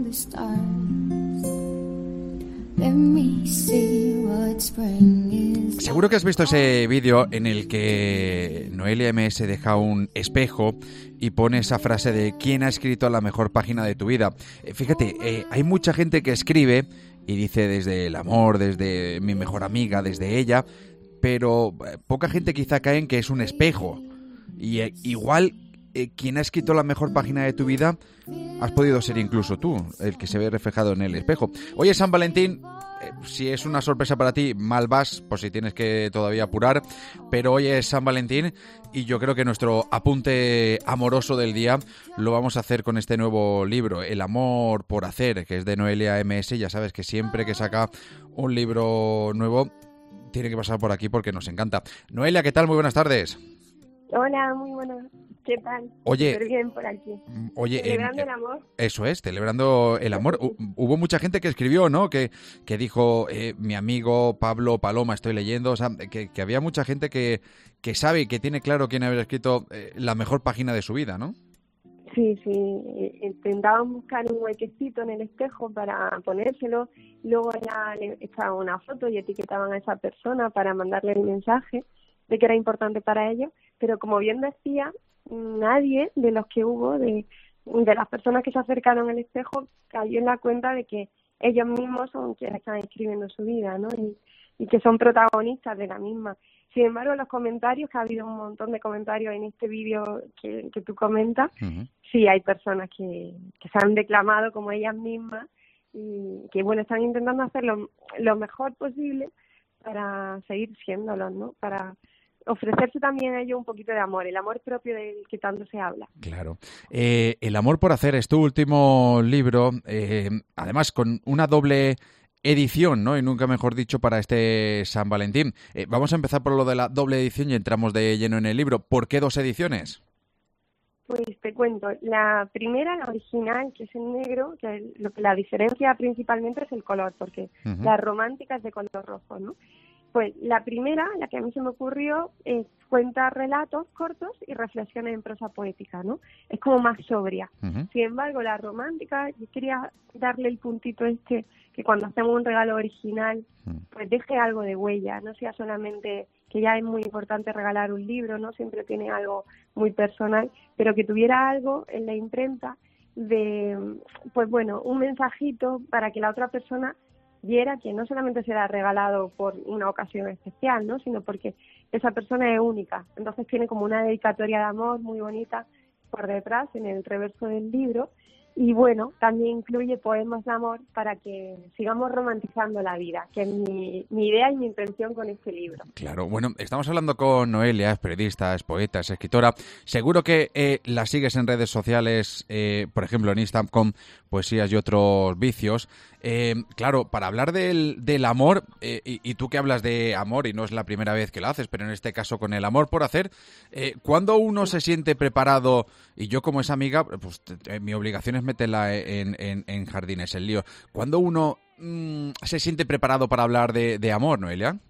the stars. Let me see what spring is. Seguro que has visto ese vídeo en el que Noelia MS deja un espejo y pone esa frase de ¿quién ha escrito la mejor página de tu vida? Fíjate, hay mucha gente que escribe y dice desde el amor, desde mi mejor amiga, desde ella, pero poca gente quizá cae en que es un espejo. Y igual quien ha escrito la mejor página de tu vida has podido ser incluso tú, el que se ve reflejado en el espejo. Hoy es San Valentín. Si es una sorpresa para ti, mal vas, por si tienes que todavía apurar, pero hoy es San Valentín y yo creo que nuestro apunte amoroso del día lo vamos a hacer con este nuevo libro, El amor por hacer, que es de Noelia MS. Ya sabes que siempre que saca un libro nuevo tiene que pasar por aquí porque nos encanta. Noelia, ¿qué tal? Muy buenas tardes. Hola, muy buenas. ¿Qué tal? Oye, súper bien por aquí. Oye, celebrando el amor. Eso es, celebrando el amor. Hubo mucha gente que escribió, ¿no? Que dijo, mi amigo Pablo Paloma, estoy leyendo, o sea, que había mucha gente que sabe y que tiene claro quién había escrito la mejor página de su vida, ¿no? Sí, intentaban buscar un huequecito en el espejo para ponérselo, luego ya le echaban una foto y etiquetaban a esa persona para mandarle el mensaje de que era importante para ellos, pero como bien decía, nadie de los que hubo, de las personas que se acercaron al espejo, cayó en la cuenta de que ellos mismos son quienes están escribiendo su vida, ¿no? Y que son protagonistas de la misma. Sin embargo, los comentarios, que ha habido un montón de comentarios en este vídeo que tú comentas, sí hay personas que se han declamado como ellas mismas y que, bueno, están intentando hacer lo mejor posible para seguir siéndolo, ¿no? Para ofrecerse también a ellos un poquito de amor, el amor propio del que tanto se habla. Claro. El amor por hacer es tu último libro, además con una doble edición, ¿no? Y nunca mejor dicho para este San Valentín. Vamos a empezar por lo de la doble edición y entramos de lleno en el libro. ¿Por qué 2 ediciones? Pues te cuento, la primera, la original, que es en negro, que lo que la diferencia principalmente es el color, porque la romántica es de color rojo, ¿no? Pues la primera, la que a mí se me ocurrió, cuenta relatos cortos y reflexiones en prosa poética, ¿no? Es como más sobria. Sin embargo, la romántica, yo quería darle el puntito que cuando hacemos un regalo original, pues deje algo de huella, no sea solamente, que ya es muy importante regalar un libro, ¿no? Siempre tiene algo muy personal, pero que tuviera algo en la imprenta de, pues bueno, un mensajito para que la otra persona viera que no solamente será regalado por una ocasión especial, ¿no? Sino porque esa persona es única. Entonces tiene como una dedicatoria de amor muy bonita por detrás, en el reverso del libro. Y bueno, también incluye poemas de amor para que sigamos romantizando la vida, que es mi idea y mi intención con este libro. Claro, bueno, estamos hablando con Noelia, es periodista, es poeta, es escritora. Seguro que la sigues en redes sociales, por ejemplo en Instagram, con Poesías y otros vicios. Claro, para hablar del amor, y tú que hablas de amor, y no es la primera vez que lo haces, pero en este caso con el amor por hacer, ¿cuándo uno se siente preparado? Y yo como esa amiga, pues mi obligación es meterla en jardines, el lío. ¿Cuándo uno se siente preparado para hablar de amor, Noelia?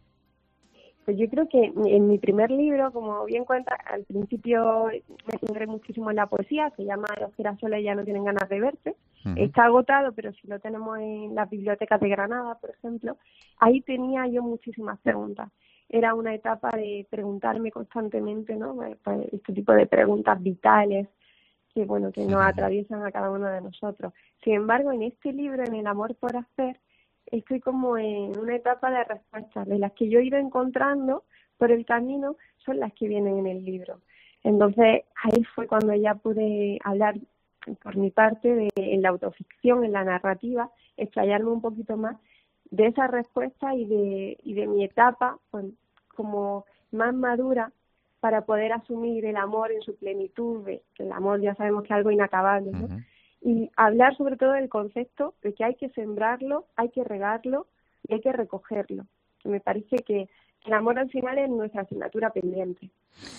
Pues yo creo que en mi primer libro, como bien cuenta, al principio me centré muchísimo en la poesía, se llama Los girasoles ya no tienen ganas de verte. Está agotado, pero si lo tenemos en las bibliotecas de Granada, por ejemplo, ahí tenía yo muchísimas preguntas. Era una etapa de preguntarme constantemente, ¿no? Este tipo de preguntas vitales que, bueno, que nos atraviesan a cada uno de nosotros. Sin embargo, en este libro, en El amor por hacer, estoy como en una etapa de respuestas, de las que yo he ido encontrando por el camino, son las que vienen en el libro. Entonces, ahí fue cuando ya pude hablar por mi parte en la autoficción, en la narrativa, explayarme un poquito más de esa respuesta y de mi etapa, pues, como más madura, para poder asumir el amor en su plenitud, que el amor ya sabemos que es algo inacabable, ¿no? Y hablar sobre todo del concepto de que hay que sembrarlo, hay que regarlo y hay que recogerlo. Que me parece que el amor al final es nuestra asignatura pendiente.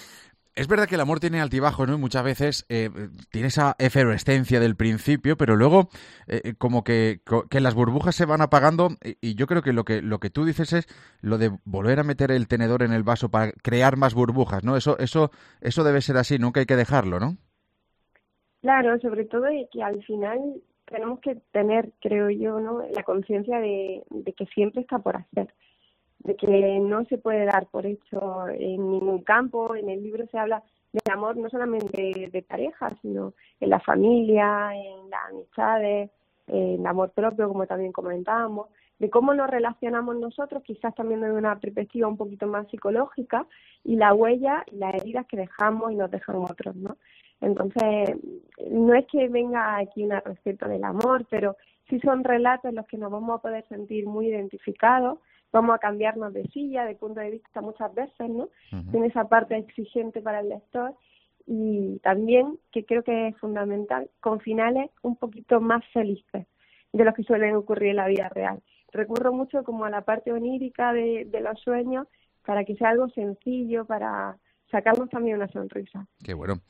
Es verdad que el amor tiene altibajos, ¿no? Y muchas veces tiene esa efervescencia del principio, pero luego como que las burbujas se van apagando y yo creo que lo que tú dices es lo de volver a meter el tenedor en el vaso para crear más burbujas, ¿no? Eso debe ser así, nunca hay que dejarlo, ¿no? Claro, sobre todo que al final tenemos que tener, creo yo, ¿no?, la conciencia de que siempre está por hacer, de que no se puede dar por hecho en ningún campo. En el libro se habla del amor no solamente de pareja, sino en la familia, en las amistades, en el amor propio, como también comentábamos, de cómo nos relacionamos nosotros, quizás también desde una perspectiva un poquito más psicológica, y la huella y las heridas que dejamos y nos dejan otros, ¿no? Entonces, no es que venga aquí una receta del amor, pero sí son relatos en los que nos vamos a poder sentir muy identificados, vamos a cambiarnos de silla, de punto de vista muchas veces, ¿no? Tiene esa parte exigente para el lector, y también, que creo que es fundamental, con finales un poquito más felices de los que suelen ocurrir en la vida real. Recurro mucho como a la parte onírica de los sueños para que sea algo sencillo, para sacarnos también una sonrisa. Qué bueno.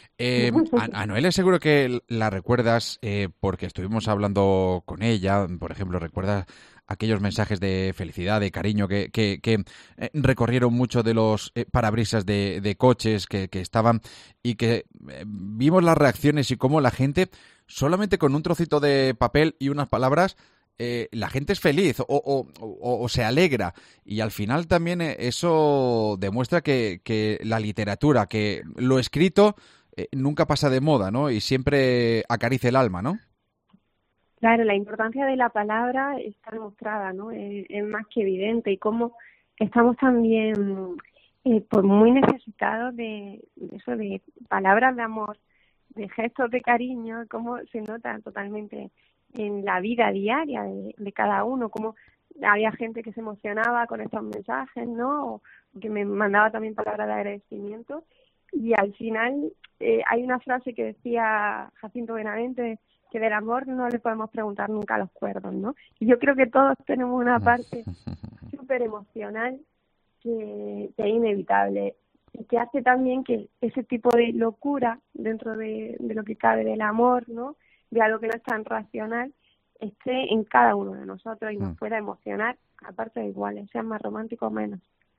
A Noelia seguro que la recuerdas porque estuvimos hablando con ella. Por ejemplo, recuerdas aquellos mensajes de felicidad, de cariño que recorrieron mucho de los parabrisas de coches que estaban, y que vimos las reacciones y cómo la gente, solamente con un trocito de papel y unas palabras, la gente es feliz o se alegra, y al final también eso demuestra que la literatura, que lo escrito nunca pasa de moda, ¿no? Y siempre acaricia el alma, ¿no? Claro, la importancia de la palabra está demostrada, ¿no? Es más que evidente, y cómo estamos también pues muy necesitados de eso, de palabras de amor, de gestos de cariño, cómo se nota totalmente en la vida diaria de cada uno, como había gente que se emocionaba con estos mensajes, ¿no? O que me mandaba también palabras de agradecimiento, y al final hay una frase que decía Jacinto Benavente, que del amor no le podemos preguntar nunca a los cuerdos, ¿no? Y yo creo que todos tenemos una parte súper emocional que es inevitable, y que hace también que ese tipo de locura dentro de lo que cabe del amor, ¿no?, de algo que no es tan racional, esté en cada uno de nosotros y nos pueda emocionar, aparte de iguales, sean más románticos o menos.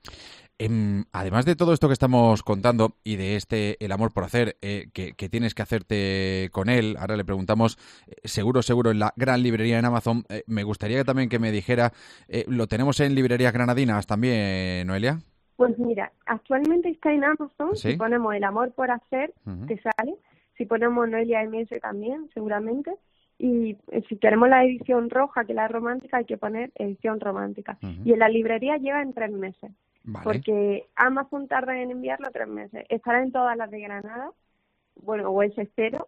Además de todo esto que estamos contando y de el amor por hacer, que tienes que hacerte con él, ahora le preguntamos, seguro en la gran librería en Amazon, me gustaría también que me dijera, ¿lo tenemos en librerías granadinas también, Noelia? Pues mira, actualmente está en Amazon. ¿Sí? Si ponemos el amor por hacer, te sale. Si ponemos Noelia MS también, seguramente. Y si queremos la edición roja, que es la romántica, hay que poner edición romántica. Y en la librería lleva en 3 meses. Vale. Porque Amazon tarda en enviarlo 3 meses. Estará en todas las de Granada, bueno, o eso espero,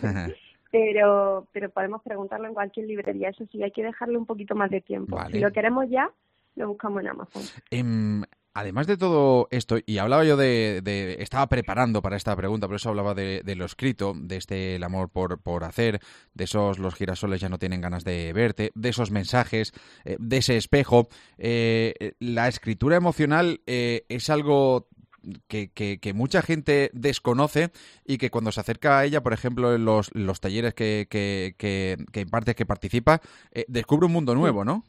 pero podemos preguntarlo en cualquier librería. Eso sí, hay que dejarle un poquito más de tiempo. Vale. Si lo queremos ya, lo buscamos en Amazon. Además de todo esto, y hablaba yo estaba preparando para esta pregunta, por eso hablaba de lo escrito, de el amor por hacer, de esos los girasoles ya no tienen ganas de verte, de esos mensajes, de ese espejo. La escritura emocional es algo que mucha gente desconoce, y que cuando se acerca a ella, por ejemplo, en los talleres que imparte, que participa, descubre un mundo nuevo, ¿no?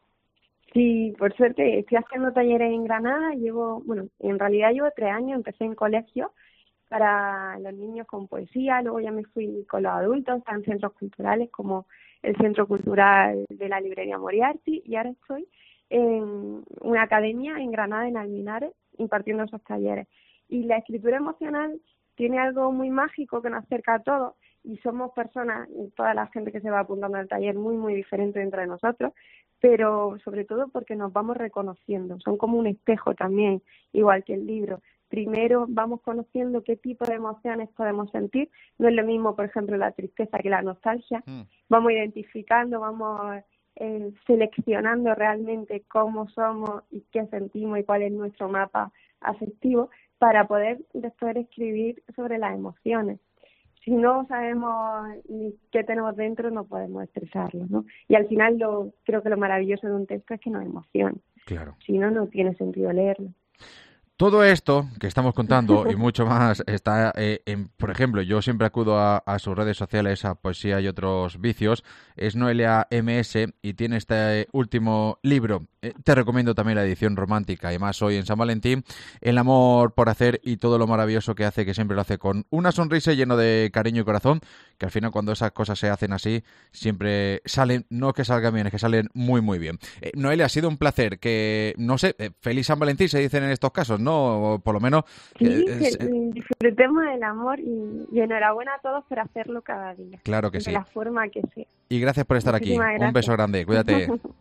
Sí, por suerte estoy haciendo talleres en Granada. En realidad llevo 3 años. Empecé en colegio para los niños con poesía, luego ya me fui con los adultos en centros culturales como el Centro Cultural de la Librería Moriarty, y ahora estoy en una academia en Granada, en Alminares, impartiendo esos talleres. Y la escritura emocional tiene algo muy mágico que nos acerca a todos, y somos personas, toda la gente que se va apuntando al taller, muy, muy diferente dentro de nosotros, pero sobre todo porque nos vamos reconociendo. Son como un espejo también, igual que el libro. Primero vamos conociendo qué tipo de emociones podemos sentir. No es lo mismo, por ejemplo, la tristeza que la nostalgia. Vamos identificando, vamos seleccionando realmente cómo somos y qué sentimos y cuál es nuestro mapa afectivo, para poder después escribir sobre las emociones. Si no sabemos ni qué tenemos dentro, no podemos expresarlo, ¿no? Y al final creo que lo maravilloso de un texto es que nos emociona. Claro. Si no, no tiene sentido leerlo. Todo esto que estamos contando y mucho más está, por ejemplo, yo siempre acudo a sus redes sociales, a Poesía y otros vicios, es Noelia MS y tiene este último libro. Te recomiendo también la edición romántica, y más hoy en San Valentín, el amor por hacer y todo lo maravilloso que hace, que siempre lo hace con una sonrisa y lleno de cariño y corazón, que al final cuando esas cosas se hacen así, siempre salen, no que salgan bien, es que salen muy muy bien. Noelia, ha sido un placer, que, no sé, feliz San Valentín se dicen en estos casos, ¿no? O por lo menos... Sí, que disfrutemos del amor y enhorabuena a todos por hacerlo cada día. Claro que de sí. la forma que sea. Y gracias por estar aquí. Muchísimas gracias. Un beso grande, cuídate.